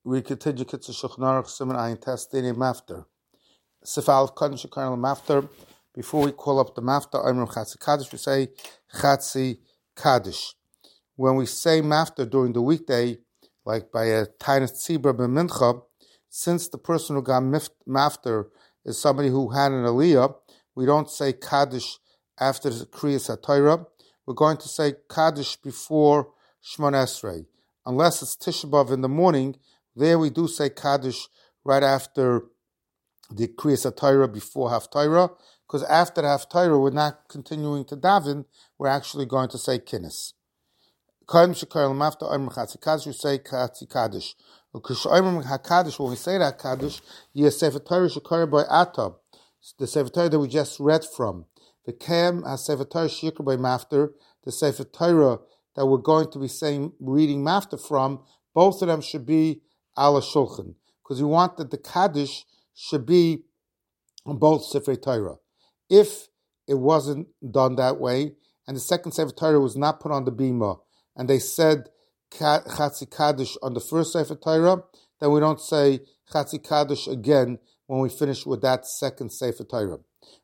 We continue Kitzur Shulchan Aruch Siman Ayin Testini Mafter. Sifal Kadin Shekarnal Mafter. Before we call up the Mafter, Omer Chatzi Kaddish, we say Chatzi Kaddish. When we say Mafter during the weekday, like by a Tainus Tzibra B'Mincha, since the person who got Mafter is somebody who had an Aliyah, we don't say Kaddish after the Kriyas HaTorah. We're going to say Kaddish before Shmona Esrei. Unless it's Tisha B'Av in the morning, there we do say Kaddish right after the Kriyas HaTorah, before Haftarah, because after the Haftarah we're not continuing to daven, we're actually going to say Kinnis. When we say Chatzi Kaddish. When we say that Kaddish, the Sefer Torah Shekar by Atab, the Sefer Torah that we just read from. The Kem HaSefer Torah Shekar by Mafter, the Sefer Torah that we're going to be reading Mafter from, both of them should be ala shulchan, because we want that the Kaddish should be on both Sefer Torah. If it wasn't done that way, and the second Sefer Torah was not put on the bima, and they said Chatzi Kaddish on the first Sefer Torah, then we don't say Chatzi Kaddish again when we finish with that second Sefer Torah.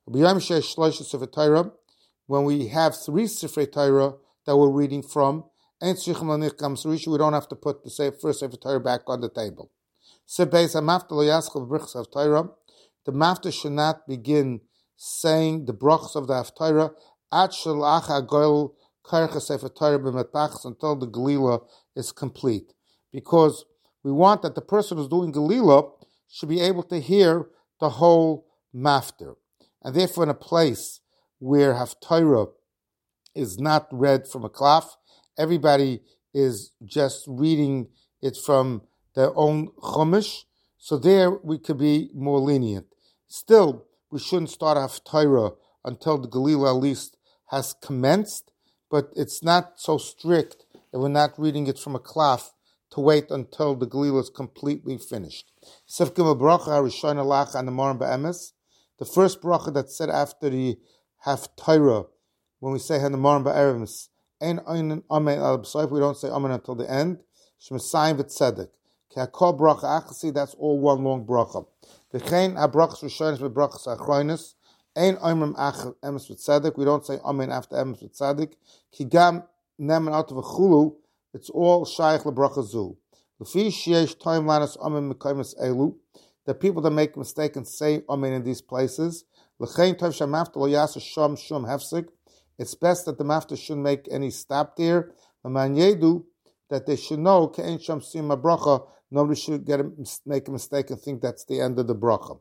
When we have three Sefer Torah that we're reading from, we don't have to put the first Sefer Torah back on the table. The Mafter should not begin saying the brachos of the Haftarah until the Galila is complete. Because we want that the person who's doing Galila should be able to hear the whole Mafter. And therefore in a place where Haftarah is not read from a klaf, everybody is just reading it from their own chumash, so there we could be more lenient. Still, we shouldn't start Haftarah until the Galila at least has commenced, but it's not so strict that we're not reading it from a klaf to wait until the Galila is completely finished. The first bracha that's said after the Haftarah, when we say Hanamarim Ba'erems, Ein Ein Amen Al B'Soif, we don't say Amen until the end. Shemesayim V'Tzedek. K'Hakol Bracha Achasi, that's all one long bracha. V'chein HaBrachas Rishonis V'Brachas Achronis, Ein Oimrim Ach Emes V'Tzedek, we don't say Amen after Emes V'Tzedek. Ki Gam Nemen Out V'Chulu, it's all Shaykh L'Bracha Zu. L'fi Sheyesh Toim Lanas Amen Mekaymes Elu, the people that make a mistake and say Amen in these places. L'chein Tov Shamafta Lo Yasa Shom Shum Hefsik, it's best that the Mafter shouldn't make any stop there. That they should know, nobody should make a mistake and think that's the end of the bracha.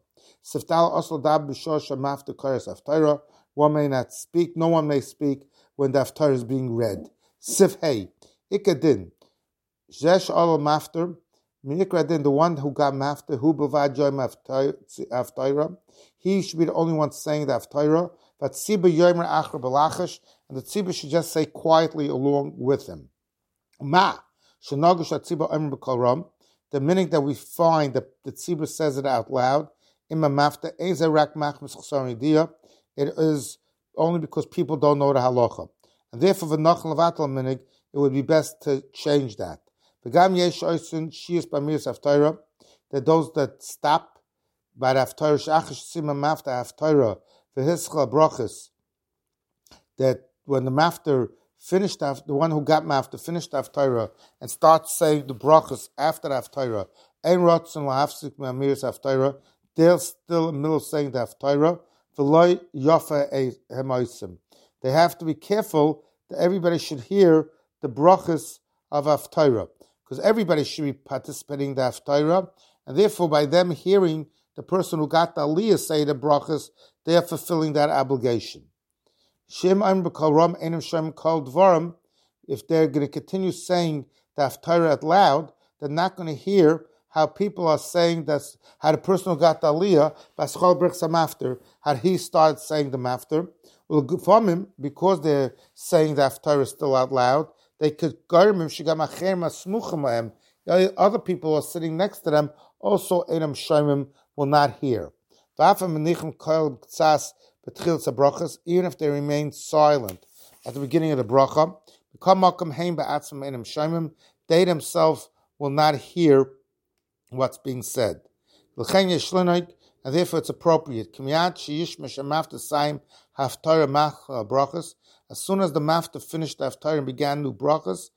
One may not speak, no one may speak when the Haftarah is being read. Sifhei, ikadin, zesh al Mafter, minikradin, the one who got Mafter, who b'vad joim Haftarah, he should be the only one saying the Haftarah. But Tziba Yomer Achra Balachash, and the Tziba should just say quietly along with him. Ma, Shanagush Tziba Omer B'Kol, the meaning that we find that the Tziba says it out loud, Imma Mafta, Ezerak Machmas Chsar, it is only because people don't know the halacha. And therefore, V'nach Levatel Minig, it would be best to change that. V'gam Yesh Oisin, Shias Bamiris Haftarah, that those that stop by the Haftarah, Shachash Tzima Mafta Haftarah, the Hischla Brachas, that when the Mafter finished, the one who got Mafter finished Haftarah and starts saying the Brachas after the Haftarah, Ein Rotzen Lahafsik Me'amiris Haftarah, they're still in the middle of saying the Haftarah, V'loi Yofa Hemaisim. They have to be careful that everybody should hear the Brachas of Haftarah, because everybody should be participating in the Haftarah, and therefore by them hearing the person who got the Aliyah say the brachas, they are fulfilling that obligation. If they're going to continue saying the Haftarah out loud, they're not going to hear how people are saying that, how the person who got the Aliyah, how he started saying the Mafter. From him, because they're saying the Haftarah still out loud, they could other people are sitting next to them, also Einam Shomim will not hear. Even if they remain silent at the beginning of the bracha, they themselves will not hear what's being said. And therefore it's appropriate. As soon as the mafta finished the haftarah and began new brachas,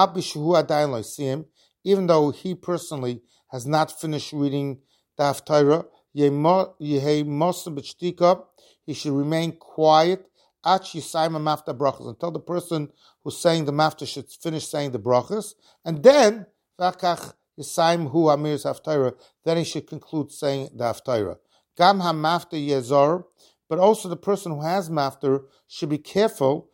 even though he personally has not finished reading the haftarah, he should remain quiet until the person who's saying the mafta should finish saying the brachas, and then then he should conclude saying the haftarah. Gam ha-mafta yezor, but also the person who has mafta should be careful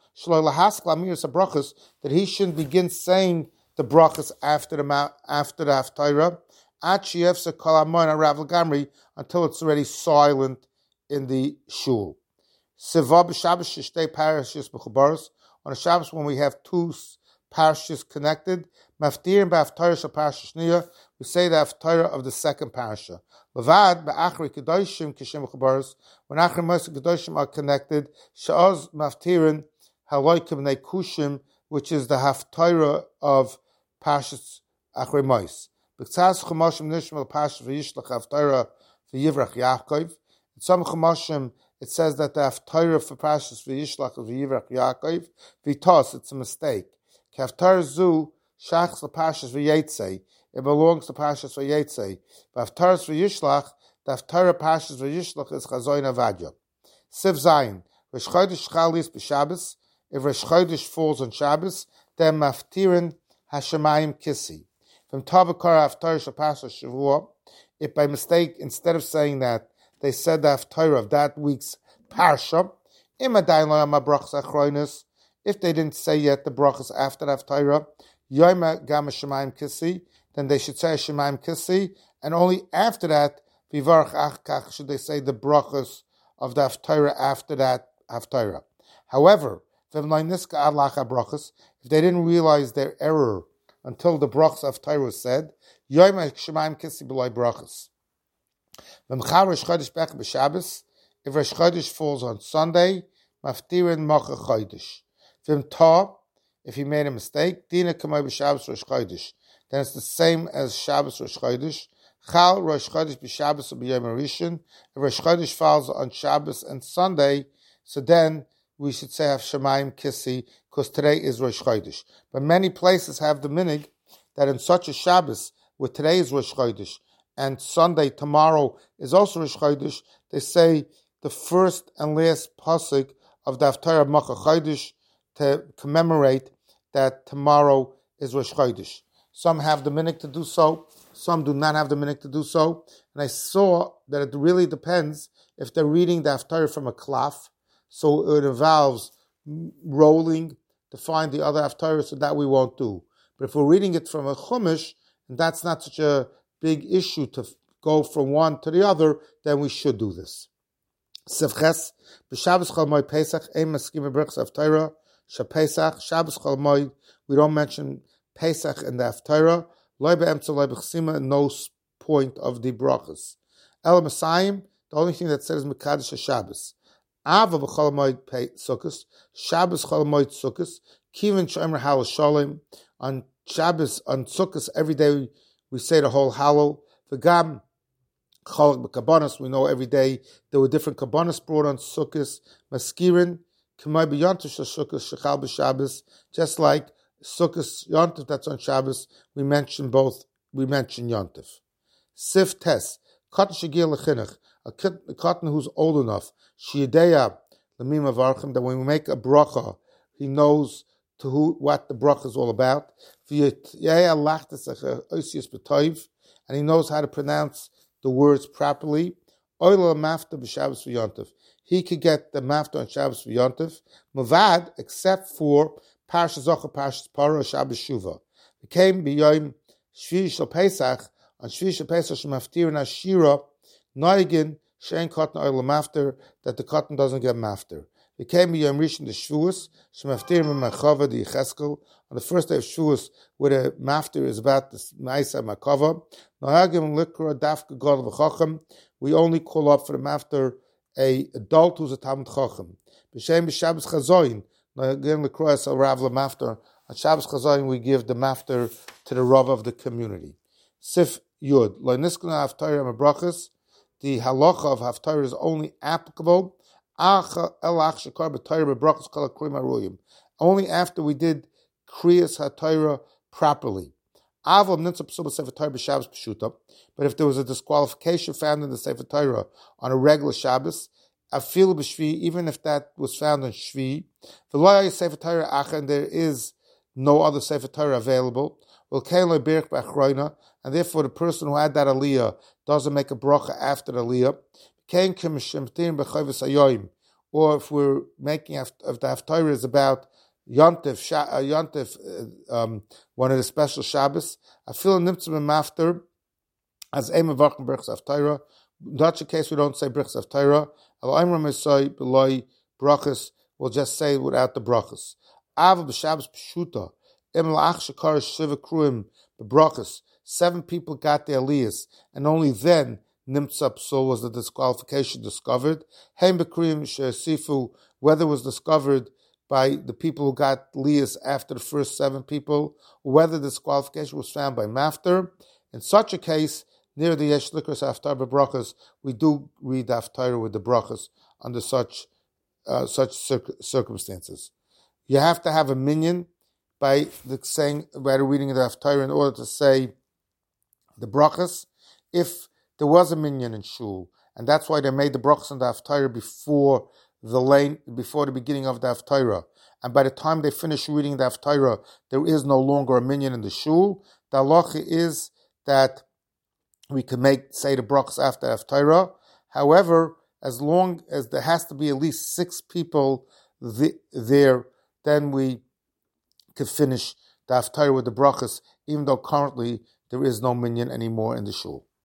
that he shouldn't begin saying the brachas after the haftarah until it's already silent in the shul. On a Shabbos when we have two parashas connected, we say the haftarah of the second parasha. Levad be'achri kedoshim kishem mechubaros, when achri moshe kedoshim are connected, she'oz maftirin haloikim nekushim, which is the haftarah of parashas achri moshe. B'ktzas chumoshim nishmal parashas v'yishlach haftarah v'yivrach Yaakov. In some chumoshim it says that the haftarah for parashas v'yishlach is v'yivrach Yaakov. V'tos, it's a mistake. Haftarah zu shachs l'parashas v'yetzei. It belongs to Parashas Vayetze. But Haftarah V'yishlach, the Haftarah Parashas V'yishlach is Chazoin Avadya. Siv Zayin, Rosh Chodesh Chalis b'Shabbos. If Rosh Chodesh falls on Shabbos, then Maftirin Hashemayim Kissi. From Tavakar Haftarah Shapasha Shavua, if by mistake, instead of saying that, they said the Haftarah of that week's Parsha, Imadayin Lo Yama Brachas Achroinus, if they didn't say yet the Brachas after the Haftarah, Yoima Gama Shemayim Kissi, then they should say Shemaim Kissi, and only after that, Vivarach Achkach, should they say the brachas of the haftarah after that haftarah. However, if they didn't realize their error until the brachas of haftarah was said, Yom Shemaim Kissi b'loy brachas. If Rosh Chodesh falls on Sunday, Maftirin Mocha Chodesh. If he made a mistake, Dina Kamay b'Shabbos Rosh Chodesh. Then it's the same as Shabbos Rosh Chodesh. Chal Rosh Chodesh b'Shabbos or b'Yom Rishon. If Rosh Chodesh falls on Shabbos and Sunday, so then we should say have Shemayim Kissi, because today is Rosh Chodesh. But many places have the minig that in such a Shabbos, where today is Rosh Chodesh, and Sunday, tomorrow, is also Rosh Chodesh, they say the first and last pasuk of the Haftarah Mocha Chodesh to commemorate that tomorrow is Rosh Chodesh. Some have the minhag to do so, some do not have the minhag to do so. And I saw that it really depends if they're reading the haftarah from a klaf, so it involves rolling to find the other haftarah, so that we won't do. But if we're reading it from a chumash, and that's not such a big issue to go from one to the other, then we should do this. Sivches, b'Shabbos Chol Moed Pesach, ein maskim b'brachas haftarah, shapesach, Shabbos Chol Moed, we don't mention Pesach and the haftarah, loy be'emtza loy b'chsima, no point of the brachas. El Masayim, the only thing that says Mekadosh Shabbos. Ava b'chol moed sukkos, Shabbos chol moed sukkos, kivin shomer halal shalom. On Shabbos, on sukkos, every day we say the whole halal. V'gam cholak b'kabanos, we know every day there were different kabanos brought on sukkos. Maskirin, k'may b'yontish sukkos, shechal b'Shabbos, just like Sukkos Yontif, that's on Shabbos, we mention Yontif. Sif Tes, Cotton Shagir Lechinach, a cotton who's old enough, Shiadeya, Lamim Avarchim, that when we make a bracha, he knows what the bracha is all about. And he knows how to pronounce the words properly. Oila Mafta b'Shabbos v'Yontif. He could get the Mafta on Shabbos v'Yontif. Mavad, except for Parshas Zocher, Parshas Parah, Shabbos Shuva. It came b'Yom Shvi Shel Pesach, on Shvi Shel Pesach, Shemaftir and Ashira, Noigin, Shein Cotton Oil Mafter, that the cotton doesn't get Mafter. It came b'Yom Rishon, the Shavuos, Shemaftir and Machava, the Yecheskel, on the first day of Shavuos, where the Mafter is about the Ma'isa Makava. Noagim Likra, Dafka God V'Chochem, we only call up for the Mafter a adult who's a Talmud Chochem. B'Shem B'Shabbos Chazoin, again, the cross of Rav Mafter. On Shabbos Chazayin, we give the Mafter to the Rav of the community. Sif Yud. Lo niskana haftarah mebrachas. The halacha of haftarah is only applicable only after we did kriyas haTorah properly. But if there was a disqualification found in the Sefer Torah on a regular Shabbos, even if that was found on Shvi, and there is no other Sefer Torah available, and therefore the person who had that aliyah doesn't make a bracha after the aliyah. Or if we're making, if the haftarah is about Yontif, one of the special Shabbos, I feel nimtzah mafter as a mevachim brichas haftarah. In such a case, we don't say brichas haftarah. Al-Aimra Mesai B'loi brachas. We'll just say it without the brachas. Ava b'Shabbos pshuta im la'ach shekar shiva kruim b'brachas. 7 people got their aliyahs, and only then nimtza psul was the disqualification discovered. Heim b'kriyim she'asifu, whether it was discovered by the people who got aliyahs after the first 7 people, or whether the disqualification was found by mafter. In such a case, near the yesh likras haftarah b'brachas, we do read the haftarah with the brachas under such circumstances. You have to have a minyan by the reading of the haftarah in order to say the brachas. If there was a minyan in shul, and that's why they made the brachas and the haftarah before the beginning of the haftarah, and by the time they finish reading the haftarah, there is no longer a minyan in the shul. The halacha is that we can say the brachas after haftarah. However, as long as there has to be at least 6 people there, then we can finish the haftarah with the brachas, even though currently there is no minyan anymore in the shul.